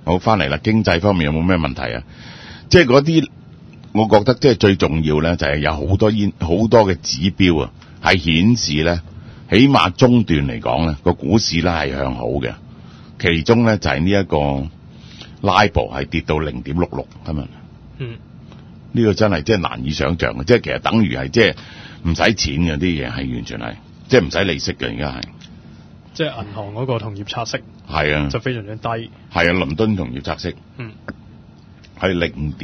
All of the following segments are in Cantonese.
好，翻嚟啦，經濟方面有冇咩問題啊？即係嗰啲，我覺得即係最重要咧，就係有好多嘅指標啊，係顯示咧，起碼中段嚟講咧，個股市咧係向好嘅。其中咧就係呢一個 LIBOR 係跌到0.66咁樣。呢個真係即係難以想像嘅，即係其實等於係即係唔使錢嘅啲嘢係完全係，即係唔使利息嘅而家係。 即係銀行嗰個同業拆息係啊， 就非常之低。係啊，倫敦同業拆息係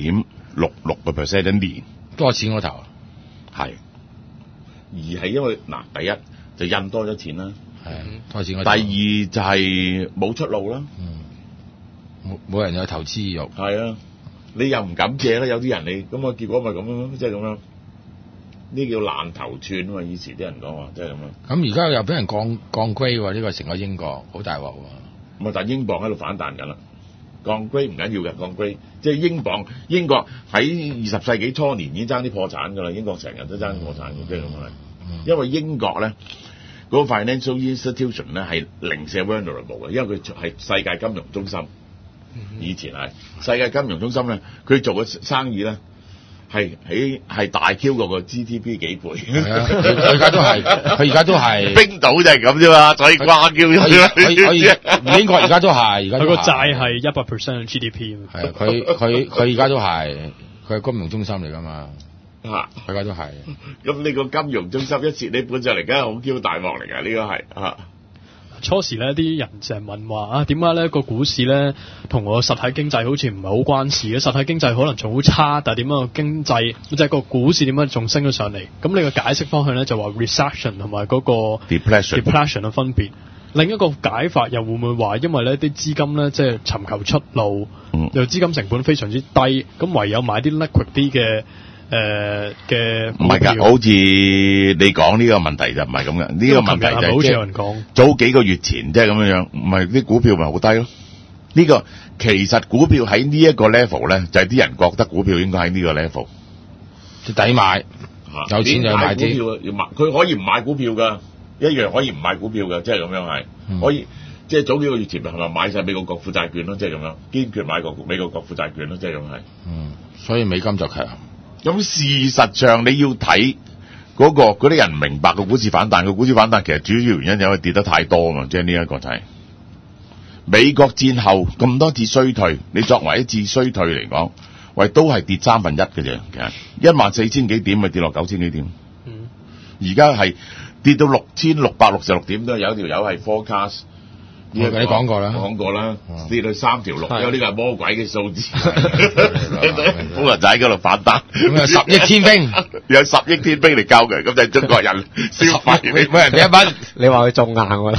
0.66% 一年， 多錢嗰頭係。而係因為嗱，第一就印多咗錢啦， 係多錢嗰頭。 第二就係冇出路啦， 冇人有投資意欲。 係啊，你又唔敢借啦，有啲人你咁啊，結果咪咁樣，即係咁樣。呢叫爛頭寸啊嘛！以前啲人講話，即係咁樣。 咁而家又俾人降 grade 喎，呢個成個英國好大鑊喎。 咁啊，但係英鎊喺度反彈緊啦。降 grade 唔緊要嘅，降 grade 即係英國喺20世紀初年已經爭啲破產㗎啦。英國成日都爭破產嘅，即係咁樣。因為英國咧嗰個 financial institution 咧係零舍 vulnerable 嘅，因為佢係世界金融中心。以前係世界金融中心咧，佢做嘅生意咧。係大 Q 過個 GDP 幾倍， 佢而家都係，佢而家都係。 冰島就係咁啫嘛，所以掛 Q 咗。 英國而家都係，而家佢個債係100% GDP。 係佢而家都係，佢係金融中心嚟㗎嘛。佢而家都係。 咁你個金融中心一蝕你本上嚟，梗係好 Q 大鑊嚟㗎，呢個係初時咧，啲人成日問話點解咧個股市咧同我實體經濟好似唔係好關事嘅？實體經濟可能仲好差，但係點樣個經濟即係個股市點解仲升咗上嚟？咁你個解釋方向咧就話 recession 同埋嗰個 depression 嘅分別。另一個解法又會唔會話因為呢啲資金咧即係尋求出路，又資金成本非常之低，咁唯有買啲 liquid 啲嘅。嘅唔係㗎，好似你講呢個問題就唔係咁嘅。呢個問題就好似有人講早幾個月前即係咁樣，唔係啲股票咪好低咯？呢個其實股票喺呢一個 level 咧，就係啲人覺得股票應該喺呢個 level， 即抵買，有錢就買啲。 要買，佢可以唔買股票㗎，一樣可以唔買股票㗎，即係咁樣係可以。即係早幾個月前係咪買晒美國國庫債券咯？即係咁樣，堅決買美國國庫債券咯，即係咁係。 所以美金就強。 咁事實上你要睇嗰啲人唔明白個股市反彈，個股市反彈其實主要原因因為跌得太多啊嘛，即係呢一個就係美國戰後咁多次衰退，你作為一次衰退嚟講，喂都係跌1/3嘅啫，其實14000幾點咪跌落9000幾點，而家係跌到6666點都有一條友係 forecast。 你講過啦， 跌到3條6，因為呢個係魔鬼嘅數字，富人仔嗰度反彈， 咁有10億天兵， 有10億天兵嚟救佢，咁就係中國人消費， 每人俾1蚊， 你話佢中硬喎，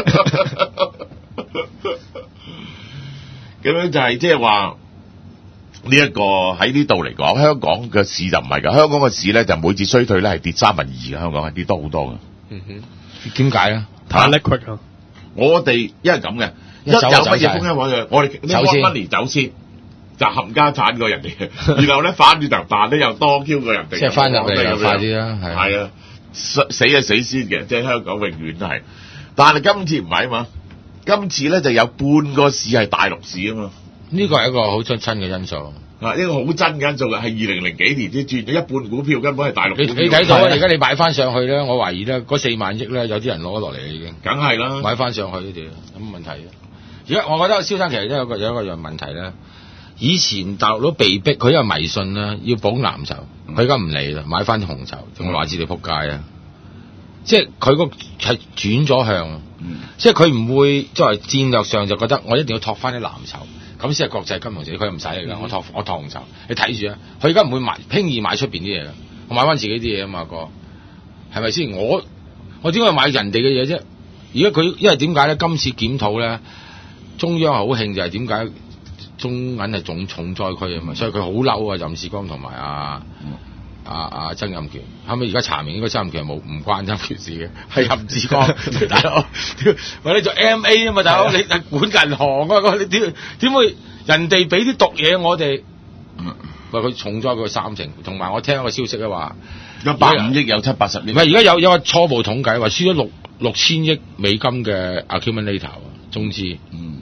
咁樣就係即係話呢一個喺呢度嚟講，香港嘅市就唔係㗎，香港嘅市咧就每次衰退咧係跌2/3嘅，香港係跌多好多嘅。 點解咧？ 太 liquid 啊！ 我哋因為咁嘅，一有乜嘢風險話我哋呢 money 走先，就冚家產過人哋，然後咧反轉頭彈咧又多 Q 過人哋， 即係翻入嚟又快啲啦， 係啊，死就死先嘅，即係香港永遠都係。但係今次唔係啊嘛，今次咧就有半個市係大陸市啊嘛， 呢個係一個好出親嘅因素。 呢個好真嘅因素嘅，係2000幾年先轉咗一半股票根本係大陸股票。 你睇到啊！而家你買翻上去咧，我懷疑咧嗰4萬億咧，有啲人攞咗落嚟已經。 梗係啦， 買翻上去呢啲有乜問題？而家我覺得蕭生其實都有一個樣問題咧。以前大陸都被逼，佢因為迷信啦，要保藍籌，佢而家唔理啦，買翻紅籌，仲話知你仆街啊！即係佢個係轉咗向，即係佢唔會作為戰略上就覺得我一定要托翻啲藍籌。咁先係國際金融市，佢唔使嚟㗎。我托紅籌，你睇住啊！佢而家唔會輕易買出邊啲嘢㗎，我買翻自己啲嘢啊嘛，哥，係咪先？我點解買人哋嘅嘢啫？而家佢因為點解咧？今次檢討咧，中央好興就係點解中銀係重災區啊嘛，所以佢好嬲啊！任志剛同埋曾蔭權，後尾而家查明應該曾蔭權唔關曾蔭權事嘅，係任志剛大佬，喂你做 MA 啊嘛，大佬你係管銀行啊，你點會人哋俾啲毒嘢我哋？喂佢重災佢30%，同埋我聽一個消息咧話 150億有780億， 唔係而家有個初步統計話輸咗6000億美金嘅 accumulator 中資，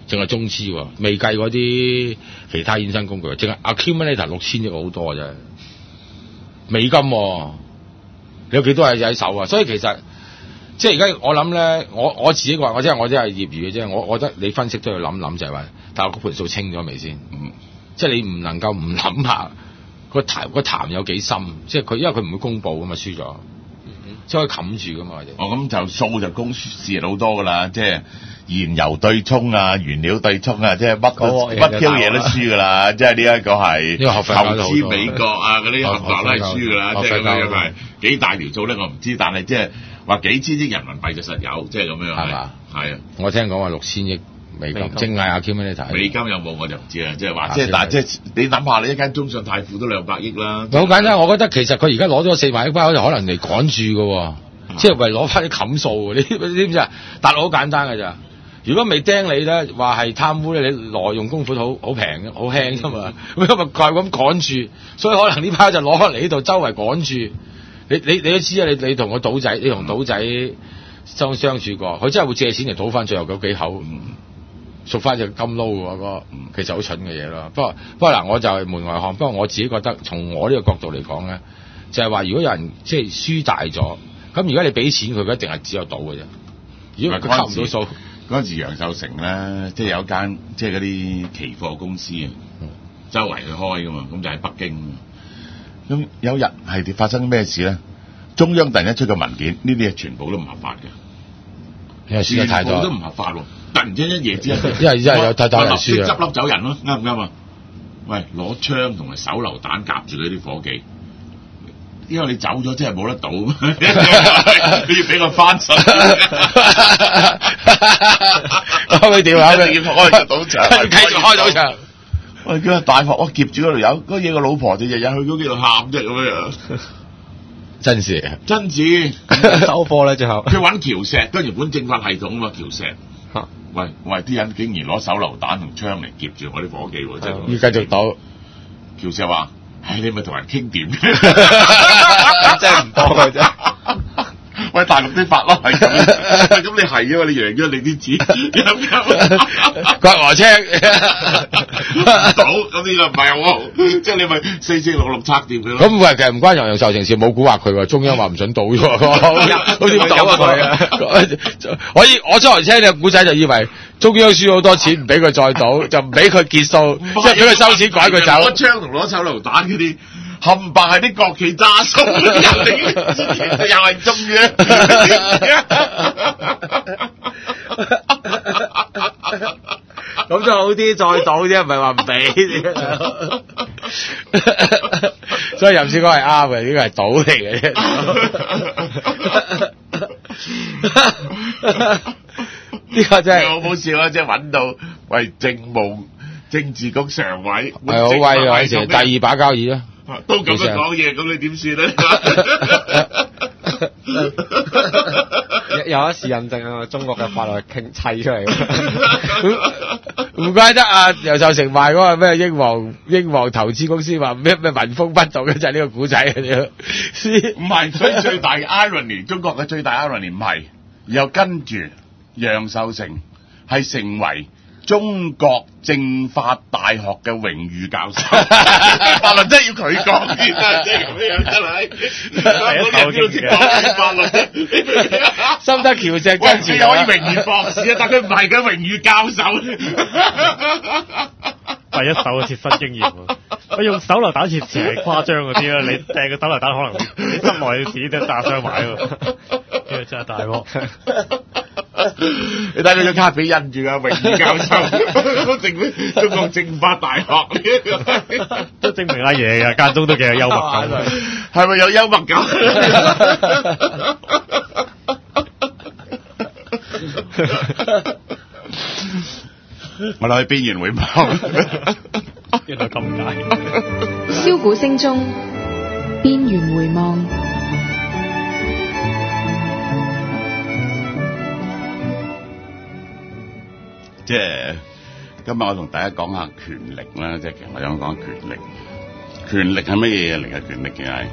淨係中資喎，未計嗰啲其他衍生工具，淨係 accumulator 6000億好多啊真係，美金喎，你有幾多係喺手啊？所以其實即係而家我諗咧，我自己話，我真係業餘嘅啫，我覺得你分析都要諗就係話，大陸嗰盤數清咗未先？即係你唔能夠唔諗下個壇有幾深，即係佢因為佢唔會公佈噶嘛，輸咗。即係可以冚住噶嘛， 咁就數就公示好多噶啦，即係燃油對沖啊、原料對沖啊，即係乜 Q 嘢都輸噶啦，即係呢一個係投資美國啊嗰啲合作都係輸噶啦，即係咁樣係幾大條數咧我唔知，但係即係話幾千億人民幣就實有，即係咁樣係嘛？係啊， 我聽講話6000億美金，淨係accumulator美金有冇我就唔知啦，即係話即係但係即係你諗下，你一間中信泰富都200億啦。 好簡單，我覺得其實佢而家攞咗4萬億包，就可能嚟趕住嘅，即係為攞翻啲冚數。你知唔知啊？大陸好簡單㗎咋，如果未釘你咧，話係貪污咧，你挪用公款好平嘅，好輕啫嘛。咁咪怪咁趕住，所以可能呢包就攞翻嚟呢度周圍趕住。你都知啊，你同個賭仔，你同賭仔相處過，佢真係會借錢嚟賭翻最後嗰幾口。贖翻隻金撈喎，嗰其實好蠢嘅嘢咯。不過嗱，我就係門外漢。不過我自己覺得，從我呢個角度嚟講咧，就係話如果有人即係輸大咗，咁如果你俾錢佢，一定係只有賭嘅啫。如果佢扣唔到數， 嗰陣時楊秀成咧，即係有間即係嗰啲期貨公司啊，周圍去開噶嘛，咁就喺北京。咁有日係發生咩事咧？中央突然間出個文件，呢啲嘢全部都唔合法嘅， 因為輸得太多， 全部都唔合法喎。突然之間一夜之間， 因為有太多人輸啦， 執笠走人咯，啱唔啱啊？喂，攞槍同埋手榴彈夾住你啲伙計，因為你走咗真係冇得賭，你要俾我翻身， 開佢電話一定要開個賭場， 繼續開賭場。 喂，叫大鑊，我夾住嗰度有嗰嘢，個老婆就日日去嗰幾度喊啫咁樣。 真事， 真事收貨咧，最後佢揾橋石，跟住本政法系統嘛，橋石。喂，啲人竟然攞手榴彈同槍嚟夾住我啲伙計喎，真係要繼續賭。 橋石話：唉，你咪同人傾掂， 真係唔幫佢啫。 喂，大陸啲法咯係咁，咁你係因為你贏咗你啲錢， 刮禾青賭咁呢個唔係喎，即係你咪4466拆掂佢咯。 咁其實唔關楊秀成事，冇蠱惑佢喎，中央話唔準賭喎，好似賭啊佢。我初來聽你個古仔就以為中央輸好多錢，唔俾佢再賭，就唔俾佢結數，即係俾佢收錢趕佢走。 攞槍同攞手榴彈嗰啲。冚唪係啲國企揸數嗰啲人嚟，又係中嘅。 咁就好啲，再賭啫，唔係話唔俾。 所以任志剛係啱嘅，呢個係賭嚟嘅啫。呢個真係好好笑啊！即係揾到喂政治局常委， 係好威㗎，以前第2把交椅啦。 都咁樣講嘢，咁你點算咧？ 有一次印證啊，中國嘅法律傾砌出嚟唔怪得啊！楊秀成賣嗰個咩英皇投資公司話咩民風不動嘅就係呢個古仔嘅啫。 唔係，所以最大嘅 irony， 中國嘅最大 irony 唔係，又跟住楊秀成係成為中國政法大學嘅榮譽教授，法律真係要佢講先啊！即係咁樣真係，我哋都識講法律， 深得橋石跟住又可以榮譽博士啊，但佢唔係嘅榮譽教授。 第一手嘅切身經驗喎，我用手榴彈切成係誇張嗰啲啦，你掟個手榴彈可能你室內嘅紙都炸傷埋喎，呢個真係大鑊。 你睇佢張卡俾印住啊，榮譽教授，中國政法大學， 都證明阿爺嘅間中都幾有幽默感， 係咪有幽默感？我哋去邊緣回望， 原來咁解。 簫鼓聲中，邊緣回望。 即係今日我同大家講下權力啦，即係其實我想講權力。權力係乜嘢嚟嘅？權力其實係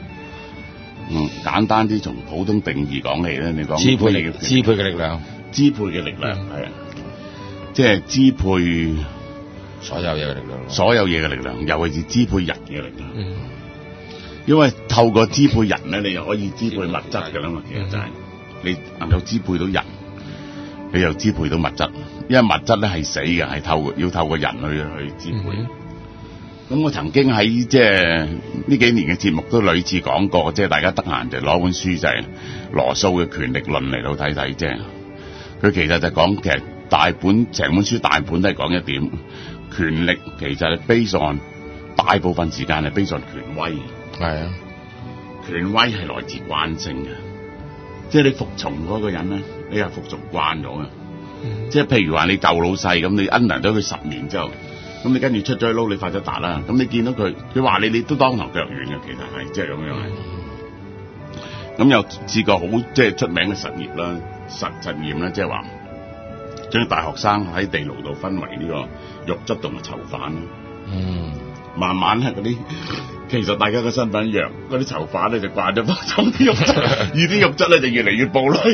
簡單啲，從普通定義講起咧，你講支配嘅力量， 支配嘅力量係啊。 即係支配所有嘢嘅力量， 所有嘢嘅力量，尤其是支配人嘅力量。 嗯因為透過支配人咧，你又可以支配物質㗎啦嘛。其實就係你能夠支配到人，你又支配到物質。因為物質咧係死嘅，係要透過人去支配。咁我曾經喺即係呢幾年嘅節目都類似講過，即係大家得閒就攞本書就係羅素嘅《權力論》嚟到睇睇啫。佢其實就講其實成本書大本都係講一點，權力其實係 based on 大部分時間係 based on 權威。 係啊， 權威係來自慣性嘅，即係你服從嗰個人咧，你係服從慣咗嘅。即係譬如話你舊老細咁，你 under 咗佢10年之後，咁你跟住出咗去撈，你發咗達啦，咁你見到佢話你都當頭腳軟嘅，其實係即係咁樣係。咁又試過好即係出名嘅實驗啦，實驗啦，即係話將大學生喺地牢度分為呢個獄卒同埋囚犯。慢慢咧嗰啲，其實大家嘅身份一樣，嗰啲囚犯咧就慣咗幫啲獄卒，而啲獄卒咧就越嚟越暴戾。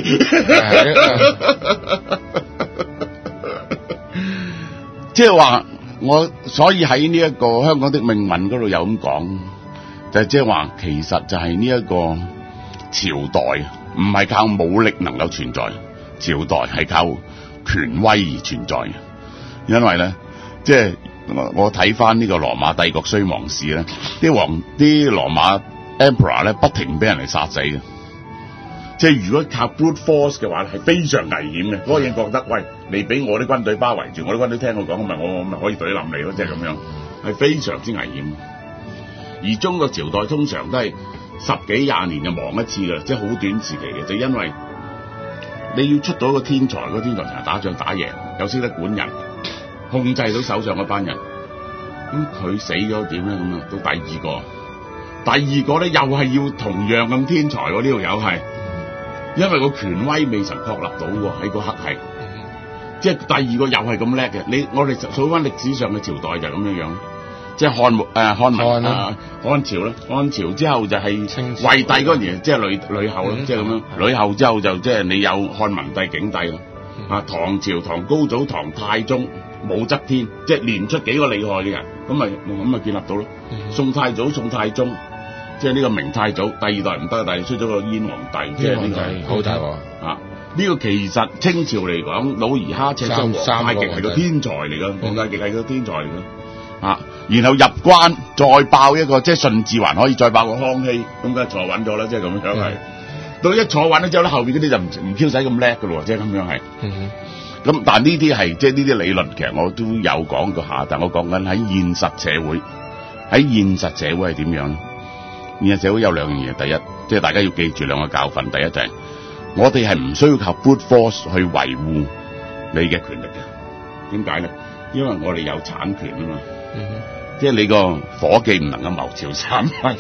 即係話所以喺呢一個香港的命運嗰度有咁講，就係即係話其實就係呢一個朝代唔係靠武力能夠存在，朝代係靠權威而存在嘅，因為咧即係。我睇翻呢個羅馬帝國衰亡史咧，啲羅馬 emperor 咧不停俾人嚟殺死嘅，即係如果靠 brute force 嘅話係非常危險嘅。嗰個人覺得，喂，你俾我啲軍隊包圍住，我啲軍隊聽我講，我咪可以懟冧你咯，即係咁樣，係非常之危險。而中國朝代通常都係10幾20年就亡一次嘅，即係好短時期嘅，就因為你要出到一個天才，嗰個天才成日打仗打贏，又識得管人。控制到手上嗰班人，咁佢死咗點咧？咁啊，到第二個咧又係要同樣咁天才喎，呢條友係，因為個權威未曾確立到喎，喺個刻係，即係第二個又係咁叻嘅。我哋數翻歷史上嘅朝代就係咁樣樣，即係漢朝啦，漢朝之後就係惠帝嗰年，即係呂後啦，即係咁樣，呂後之後就即係你有漢文帝、景帝啦，唐朝唐高祖、唐太宗。武則天，即係連出幾個厲害嘅人，咁咪建立到咯。宋太祖、宋太宗，即係呢個明太祖，第二代唔得，但係出咗個燕皇帝，即係呢個好大鑊啊！呢個其實清朝嚟講，努爾哈赤、皇太極係個天才嚟㗎，皇太極係個天才嚟㗎啊！然後入關再爆一個，即係順治還可以再爆個康熙，咁梗係坐穩咗啦，即係咁樣係。到一坐穩咗之後咧，後邊嗰啲就唔 Q 使咁叻㗎咯，即係咁樣係。咁但係呢啲係即係呢啲理論，其實我都有講過下，但我講緊喺現實社會，係點樣咧？現實社會有兩樣嘢，第一，即係大家要記住兩個教訓，第一就係我哋係唔需要靠 brute force 去維護你嘅權力嘅。點解咧？因為我哋有產權啊嘛。即係你個伙計唔能夠謀朝篡位，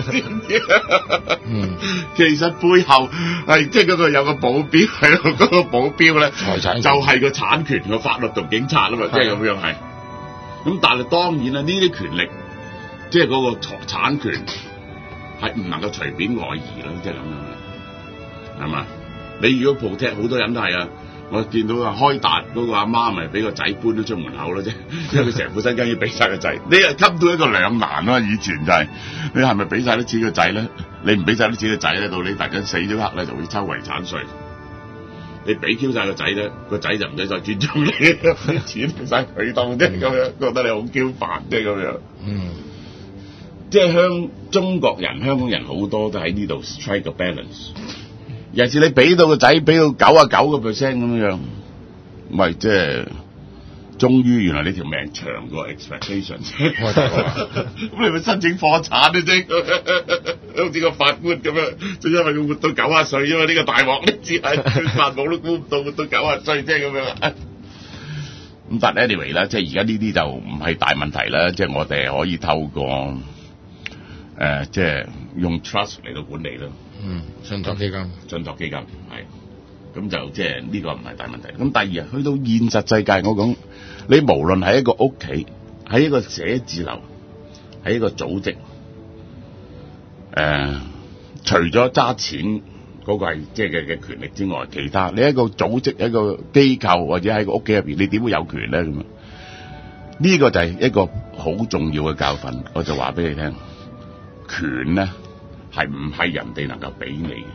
其實背後係即係嗰個有個保鏢喺度，嗰個保鏢咧就係個產權個法律同警察啊嘛，即係咁樣係。咁但係當然啦，呢啲權力即係嗰個產權係唔能夠隨便外移咯，即係咁樣嘅，係嘛？你如果 protect 好多人都係啊。我見到開達嗰個阿媽咪俾個仔搬咗出門口咯啫，因為佢成副身家要俾晒個仔，你係吸到一個兩難啊！以前就係、你係咪俾晒啲錢個仔咧？你唔俾晒啲錢個仔咧，到你突然間死咗刻咧，就會抽遺產稅。你俾 Q 晒個仔咧，個仔就唔使再尊重你，啲錢俾晒佢當啫，咁樣覺得你好 Q 煩啫，咁樣。即係中國人、香港人好多都喺呢度 strike 個 balance。尤其是你俾到個仔俾到99%咁樣，咪即係終於原來你條命長過 expectation， 咁你咪申請破產嘅啫，好似個法官咁樣，就因為佢活到90歲，因為呢個大鑊你知係法冇都估唔到活到90歲啫咁樣。咁但 anyway 啦，即係而家呢啲就唔係大問題啦，即係我哋可以透過即係用 trust 嚟到管理咯。 信託基金係，咁就即係呢個唔係大問題。咁第二去到現實世界，我講你無論喺一個屋企，喺一個寫字樓，喺一個組織，除咗揸錢嗰個係即係嘅權力之外，其他你一個組織、一個機構或者喺個屋企入邊，你點會有權咧咁啊？呢個就係一個好重要嘅教訓，我就話俾你聽，權咧係唔係人哋能夠俾你嘅？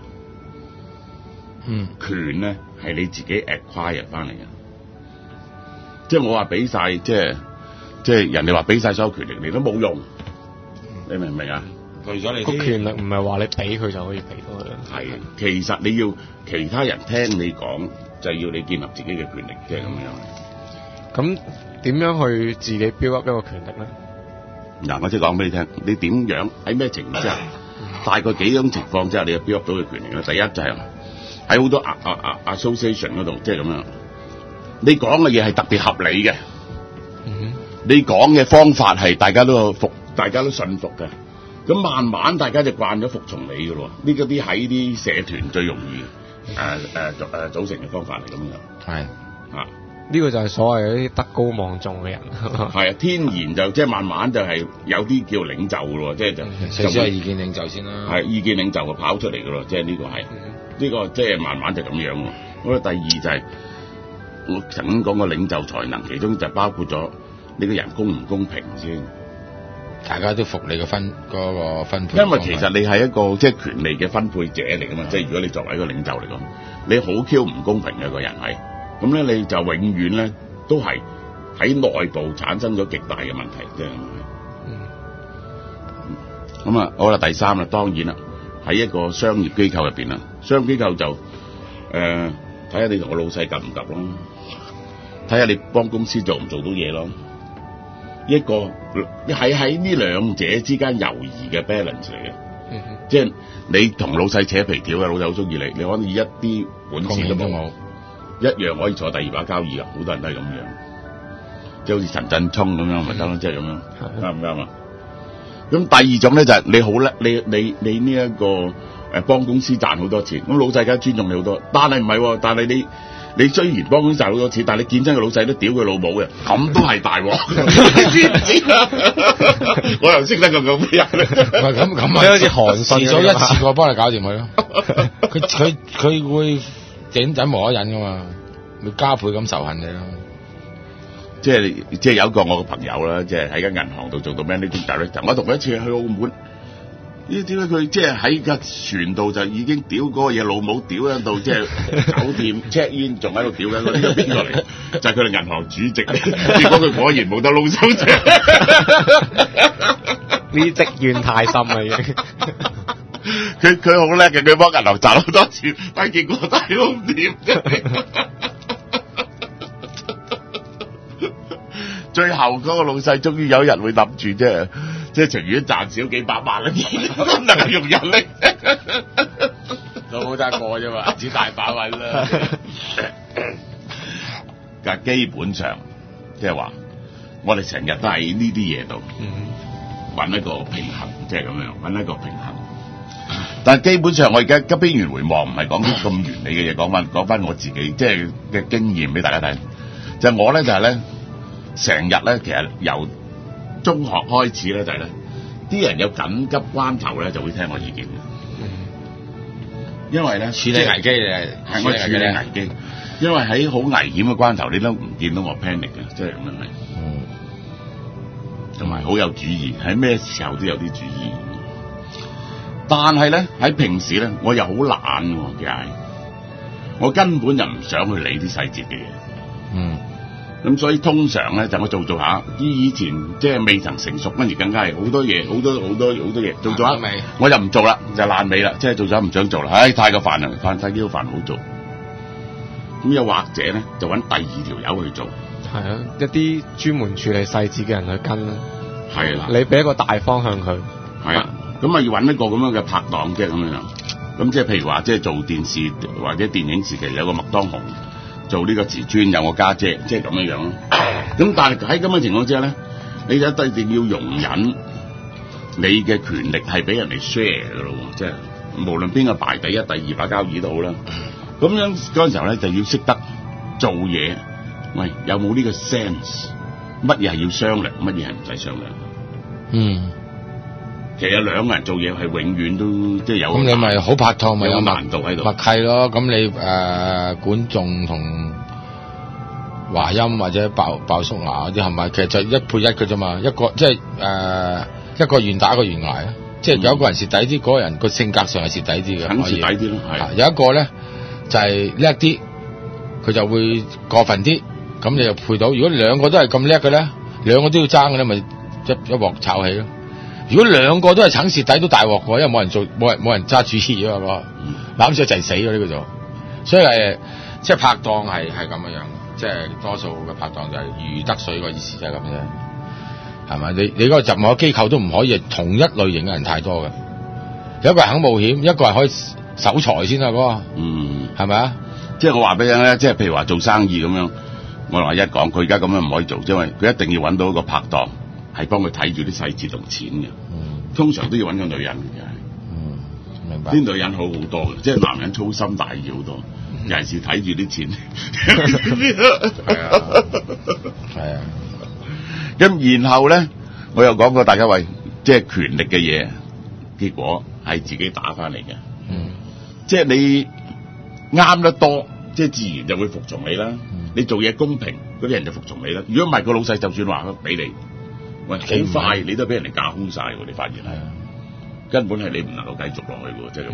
權咧係你自己 acquire 翻嚟嘅。即係我話俾晒，即係人哋話俾晒所有權力你都冇用，你明唔明啊？ 退咗你個權力唔係話你俾佢就可以俾到佢。 係，其實你要其他人聽你講，就要你建立自己嘅權力，即係咁樣。 咁點樣去自己 build up 一個權力咧？ 嗱，我即係講俾你聽，你點樣喺咩情況之下，大概幾種情況之下，你就 build up 到嘅權力咧？第一就係喺好多association 嗰度，即係咁樣，你講嘅嘢係特別合理嘅，你講嘅方法係大家都信服嘅。咁慢慢大家就慣咗服從你嘅咯，呢啲喺啲社團最容易組成嘅方法嚟咁樣。 係呢個就係所謂嗰啲德高望重嘅人。 係啊，天然就即係慢慢就係有啲叫領袖嘅咯，即係首先係意見領袖先啦。 係意見領袖就跑出嚟嘅咯，即係呢個係呢個即係慢慢就咁樣喎。咁第二就係我曾經講過領袖才能，其中就包括咗你個人公唔公平先。 大家都服你嘅分配， 因為其實你係一個即係權利嘅分配者嚟噶嘛，即係如果你作為一個領袖嚟講，你好 Q 唔公平嘅個人係，咁咧你就永遠咧都係喺內部產生咗極大嘅問題，即係咁啊，好啦，第三啦，當然啦，喺一個商業機構入邊啦，商業機構就睇下你同個老細夾唔夾咯，睇下你幫公司做唔做到嘢咯。一個喺呢兩者之間猶豫嘅 balance 嚟嘅，即係你同老細扯皮條嘅，老細好中意你，你可以一啲本事都冇，一樣可以坐第二把交椅啊！好多人都係咁樣，即係好似陳振聰咁樣咪得咯，即係咁樣，啱唔啱啊？咁第二種咧就係你好叻，你呢一個幫公司賺好多錢，咁老細梗係尊重你好多，但係唔係喎，但係你雖然幫公司賺好多錢，但係你見真個老細都屌佢老母嘅，咁都係大鑊，你知唔知啊？我又識得個咁嘅人， 唔係咁即係好似韓信遲早一次過幫你搞掂佢咯。佢會整忍無可忍噶嘛，會加倍咁仇恨你咯。 即係有一個我嘅朋友啦，即係喺間銀行度做到 managing director，我同佢一次去澳門。呢點解佢即係喺架船度就已經屌嗰個嘢老母屌喺度，即係酒店 check in 仲喺度屌緊，呢個邊個嚟？就係佢哋銀行主席。結果佢果然冇得撈手啫。 呢啲積怨太深啦已經。 佢好叻嘅，佢幫銀行賺好多錢，但係結果都係撈唔掂。最後嗰個老細終於有一日會諗住即係情願賺少幾百萬啦，都能夠用人力， 都好得過啫嘛，只大把揾啦。 但基本上即係話，我哋成日都喺呢啲嘢度揾一個平衡，即係咁樣揾一個平衡。但係基本上我而家急邊緣回望，唔係講啲咁完美嘅嘢，講翻我自己即係嘅經驗俾大家睇。就係我咧就係咧，成日咧其實由中學開始咧就係咧，啲人有緊急關頭咧就會聽我意見嘅，因為咧處理危機係我處理危機，因為喺好危險嘅關頭你都唔見到我 panic 嘅，即係咁樣嚟，同埋好有主意，喺咩時候都有啲主意。但係咧喺平時咧我又好懶喎，其實我根本就唔想去理啲細節嘅嘢。咁所以通常咧就我做下，以前即係未曾成熟，跟住更加係好多嘢，好多嘢做咗，我就唔做啦，就爛尾啦，即係做咗唔想做啦，唉太過煩啦，太幾好煩唔好做。咁又或者咧就揾第二條友去做， 係啊，一啲專門處理細節嘅人去跟啦， 係啦， 你俾一個大方向佢， 係啊，咁啊要揾一個咁樣嘅拍檔，即係咁樣，咁即係譬如話即係做電視或者電影時期有個麥當雄。做呢個瓷磚有我家姐，即係咁樣樣咯。咁但係喺咁嘅情況之下咧，你就一定要容忍你嘅權力係俾人哋 share 嘅咯，即係無論邊個排第一、第二把交椅都好啦。咁樣嗰陣時候咧就要識得做嘢，喂，有冇呢個 sense？乜嘢係要商量，乜嘢係唔使商量？ 其實兩個人做嘢係永遠都即係有。 咁你咪好拍拖咪有有難度喺度默契咯。咁你管仲同華歆或者鮑叔牙嗰啲係咪？其實就一配一嘅啫嘛。一個即係一個願打一個願挨啊。即係有一個人蝕底啲，嗰個人個性格上係蝕底啲嘅， 肯蝕底啲咯，係。 有一個咧就係叻啲，佢就會過分啲。咁你就配到。如果兩個都係咁叻嘅咧，兩個都要爭嘅咧，咪一鑊炒起咯。如果兩個都係肯蝕底都大鑊嘅，因為冇人揸主意啊嘛，攬住一齊死咯呢個就。所以即係拍檔係咁樣，即係多數嘅拍檔就係如魚得水個意思就係咁啫。係咪？你嗰個任何機構都唔可以係同一類型嘅人太多嘅。有一個係肯冒險，一個係可以守財先啊，嗰個。係咪啊？ 即係我話俾你聽咧，即係譬如話做生意咁樣，我話一講佢而家咁樣唔可以做，因為佢一定要揾到一個拍檔，係幫佢睇住啲細節同錢嘅。通常都要揾個女人嘅， 明白。 啲女人好好多嘅，即係男人粗心大意好多，尤其是睇住啲錢。 係啊。 咁然後咧，我又講過大家為即係權力嘅嘢，結果係自己打翻嚟嘅。即係你啱得多，即係自然就會服從你啦。你做嘢公平，嗰啲人就服從你啦。如果唔係，個老細就算話俾你，喂好快，你都俾人哋架空晒喎。你發現係，根本係你唔能夠繼續落去嘅喎，即係咁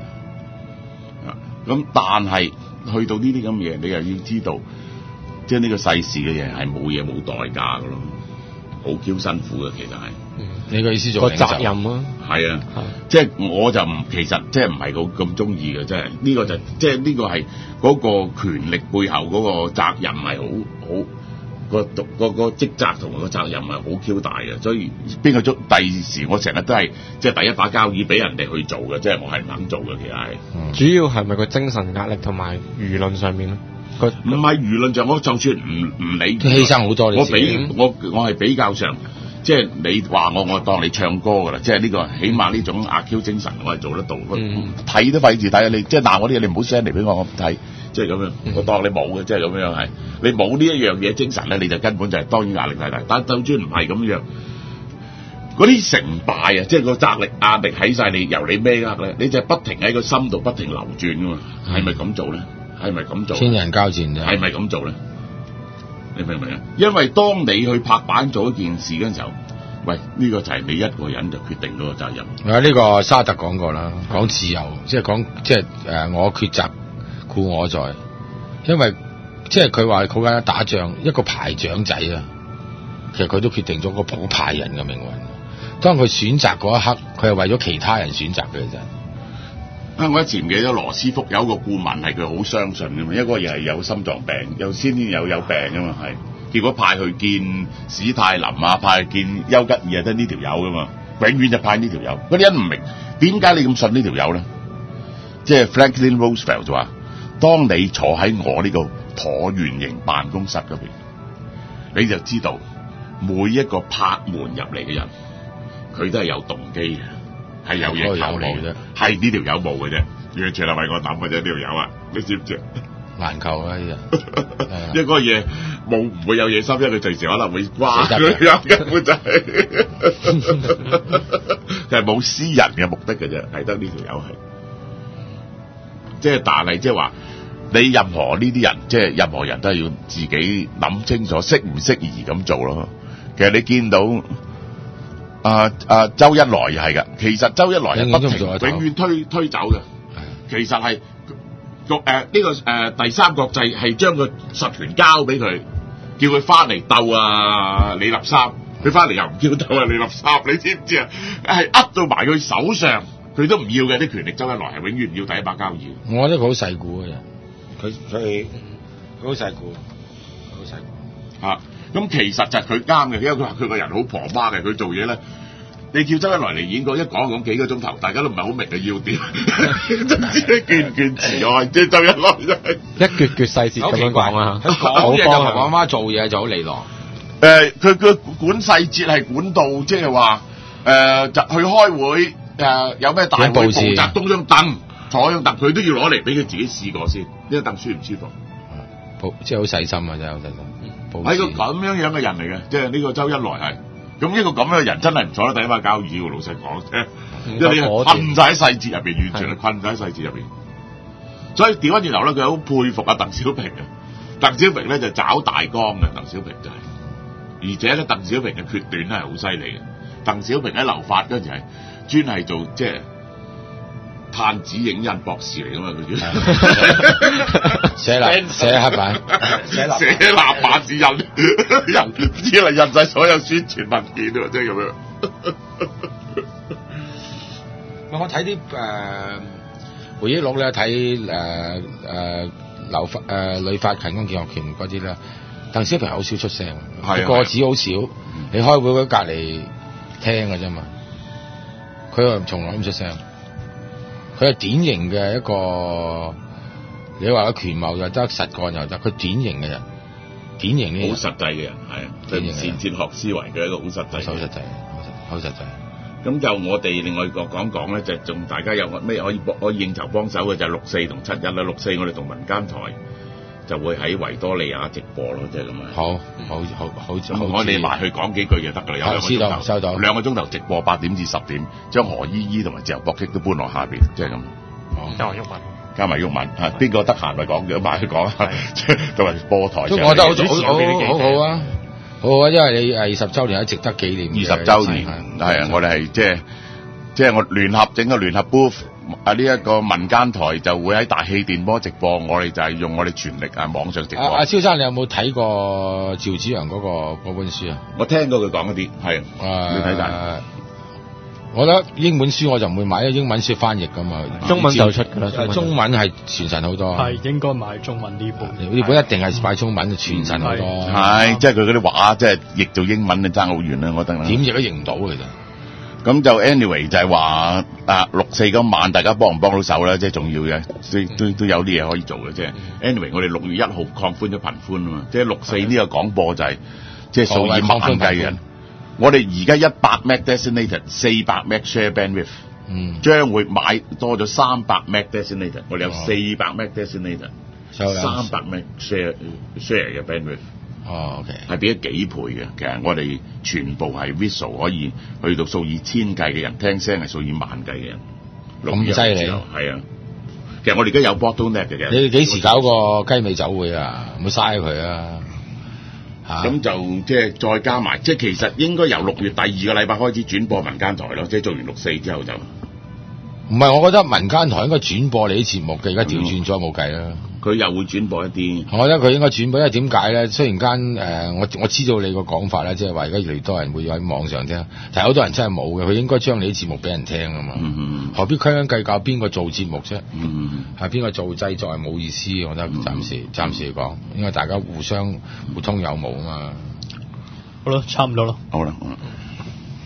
樣。咁但係去到呢啲咁嘅嘢，你又要知道，即係呢個世事嘅嘢係冇嘢冇代價嘅咯。好 Q 辛苦嘅，其實係。 你個意思做個責任啊？ 係啊，即係我就唔，其實即係唔係咁中意嘅，即係呢個就即係呢個係嗰個權力背後嗰個責任係好個職責同埋個責任係好 Q 大嘅，所以邊個捉第時我成日都係即係第一把交椅俾人哋去做嘅，即係我係唔肯做嘅，其實係。 主要係咪個精神壓力同埋輿論上面咧？ 唔係輿論上，我就算唔理， 犧牲好多。 我係比較上。即係你話我當你唱歌㗎啦，即係呢個起碼呢種阿 Q 精神我係做得到，睇都費事睇啊！你即係鬧我啲嘢，你唔好 send 嚟俾我唔睇，即係咁樣，我當你冇嘅，即係咁樣係。你冇呢一樣嘢精神咧，你就根本就係當然壓力太大。但就算唔係咁樣，嗰啲成敗啊，即係個壓力喺晒你，由你孭握咧，你就不停喺個心度不停流轉㗎嘛。係咪咁做咧？係咪咁做？ 天人交戰啫。係咪咁做咧？你明唔明啊？因為當你去拍板做一件事嗰陣時候，喂，呢個就係你一個人就決定嗰個責任。 呢個沙特講過啦，講自由，即係講即係我抉擇故我在。因為即係佢話好簡單，打仗一個排長仔啊，其實佢都決定咗嗰排人嘅命運。當佢選擇嗰一刻，佢係為咗其他人選擇嘅啫。 我以前唔記得羅斯福有一個顧問係佢好相信嘅嘛，一個嘢係有心臟病，先天有病嘅嘛，係結果派去見史泰林啊，派去見丘吉爾啊，得呢條友嘅嘛，永遠就派呢條友。嗰啲人唔明點解你咁信呢條友咧？即係 Franklin Roosevelt 就話：當你坐喺我呢個橢圓形辦公室嗰邊，你就知道每一個拍門入嚟嘅人，佢都係有動機嘅。係有嘢求嚟嘅，係呢條友冇嘅啫，完全係為我諗嘅啫，呢條友啊，你知唔知？ 難求啊呢因為嗰個嘢唔會有野心，因為佢隨時可能會瓜佢有根本就係，佢係冇私人嘅目的嘅啫，係得呢條友係。即係但係即係話，你任何呢啲人，即係任何人都係要自己諗清楚，適唔適宜咁做咯。其實你見到。周恩來又係㗎，其實周恩來係不停永遠推走嘅，其實係呢個第三國際係將個實權交俾佢，叫佢翻嚟鬥啊李立三，佢翻嚟又唔叫鬥啊李立三，你知唔知啊？係噏到埋佢手上，佢都唔要嘅啲權力，周恩來係永遠唔要第一把交椅。 我覺得佢好世故嘅人，所以佢好世故，好世故嚇。咁其實就係佢啱嘅，因為佢話佢個人好婆媽嘅，佢做嘢咧，你叫周恩來嚟演講，一講幾個鐘頭，大家都唔係好明佢要點，真係倦倦辭愛，即係周恩來真係一撅細節咁樣講啊！ 佢講嘢就同我媽做嘢就好利落。 佢管細節係管到即係話就去開會有咩大會負責東張凳坐張凳，佢都要攞嚟俾佢自己試過先，呢個凳舒唔舒服？ 即係好細心啊！真係好細心。 係個咁樣嘅人嚟嘅，即係呢個周恩來係咁一個咁樣嘅人真係唔坐得第一把交椅喎，老實講，因為你係困晒喺細節入邊，完全係困晒喺細節入邊。所以調翻轉頭咧，佢好佩服啊鄧小平啊！鄧小平咧就找大江嘅，鄧小平就係、而且咧鄧小平嘅決斷咧係好犀利嘅。鄧小平喺留法嗰陣係專係做即係碳子影印博士嚟噶嘛，佢叫寫黑板， 寫立板子印，只係印晒所有宣傳文件喎，即係咁樣。 我睇啲回憶錄咧，睇呂法勤、龔建學權嗰啲咧，鄧小平好少出聲，個子好少，你開會喺隔離聽嘅啫嘛，佢又從來唔出聲，佢係典型嘅一個，你話佢權謀又得，實幹又得，佢典型嘅人，典型呢， 好實際嘅人，係佢善哲學思維嘅一個好實際， 好實際。 咁就我哋另外講咧，就仲大家有咩可以應酬幫手嘅就係6·4同7·1啦。6·4我哋同民間台就會喺維多利亞直播咯，即係咁樣。好，我哋埋去講幾句就得㗎啦。有2個鐘頭，收到2個鐘頭直播8點至10點，將何依依同埋自由搏擊都搬落下邊，即係咁。加埋毓民嚇，邊個得閒咪講嘅，埋去講下，同埋播台。 都我覺得好啊！好啊，因為你20週年係值得紀念嘅。 20週年係啊，我哋係即係我聯合整個聯合 booth 啊！呢一個民間台就會喺大氣電波直播，我哋就係用我哋全力網上直播。 阿蕭生，你有冇睇過趙紫陽嗰本書啊？ 我聽過佢講嗰啲，係你睇晒。 我覺得英文書我就唔會買，因為英文書翻譯噶嘛， 中文就出㗎啦。 中文係傳神好多。 係應該買中文呢本。 呢本一定係買中文，傳神好多。 係，即係佢嗰啲話，即係譯做英文，你爭好遠啦，我覺得。 點譯都譯唔到其實。 咁就 anyway 就係話6·4嗰晚，大家幫唔幫到手咧？即係重要嘅，都有啲嘢可以做嘅啫。anyway， 我哋6月1號擴寬咗頻寬啊嘛，即係6·4呢個廣播就係即係數以萬計嘅人。我哋而家100 Mbps designated 400 Mbps share bandwidth，將會買多咗300 Mbps designated， 我哋有400 Mbps designated， 300 Mbps share 嘅 bandwidth。 OK， 係俾咗幾倍嘅。其實我哋全部係 visual 可以去到數以千計嘅人，聽聲係數以萬計嘅人。 咁犀利， 係啊！其實我哋而家有 bottleneck 嘅。 你哋幾時搞個雞尾酒會啊？唔好嘥佢啊！ 咁就即係再加埋，即係其實應該由6月第2個禮拜開始轉播民間台咯，即係做完6·4之後就唔係，我覺得民間台應該轉播你啲節目嘅，而家調轉咗冇計啦。 佢又會轉播一啲， 我覺得佢應該轉播，因為點解咧？雖然間我知道你個講法咧，即係話而家越嚟越多人會喺網上聽，但係好多人真係冇嘅，佢應該將你啲節目俾人聽啊嘛。何必斤斤計較邊個做節目啫？係邊個做製作係冇意思，我覺得暫時嚟講，因為大家互相互通有無啊嘛。 好啦，差唔多啦。 好啦。